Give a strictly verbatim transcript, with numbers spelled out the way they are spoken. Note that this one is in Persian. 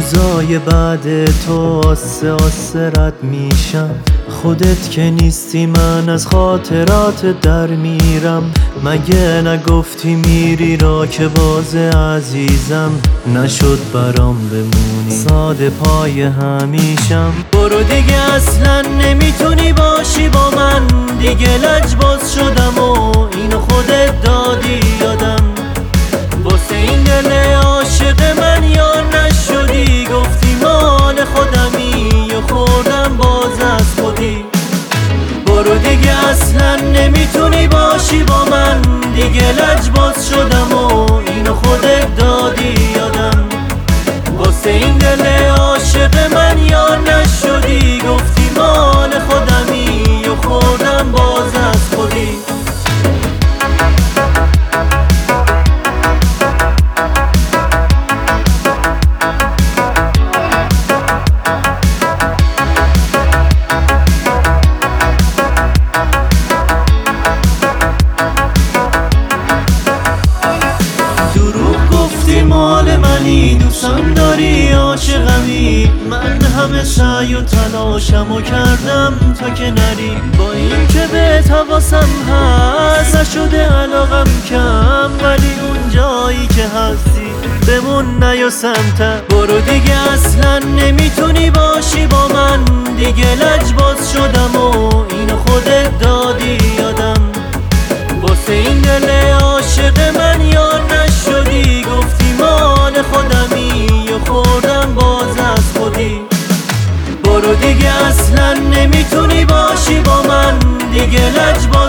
روزای بعد تو آسه آسه رد میشم، خودت که نیستی من از خاطرات در میرم. مگه نگفتی میری را که باز عزیزم، نشد برام بمونی ساده پای همیشم. برو دیگه اصلا نمیتونی باشی با من، دیگه لجباز شدم و اینو خودت دادی یادم. واسه این دل عاشق من یار نشدی، گفتی مال خودمی و خوردم باز از خودی. برو دیگه اصلا نمیتونی باشی با من، دیگه لجباز شدم و اینو خودت دادی یادم. واسه این دل عاشق من یار نشدی، گفتی مال خودمی و خوردم باز از خودی. مال منی، دوستم داری، عاشقمی. من همه سعی و تلاشمو کردم تا که نری، با این که بهت حواسم هست نشده علاقم کم، ولی اون جایی که هستی بمون نیا سمتم. برو دیگه اصلا نمیتونی باشی با من، دیگه لجباز شدم و اینو خودت دادی یادم. واسه این دل عاشق من یار نشدی، گفتی مال خودمی و خوردم باز از خودی. برو دیگه اصلا نمیتونی باشی با من، دیگه لجباز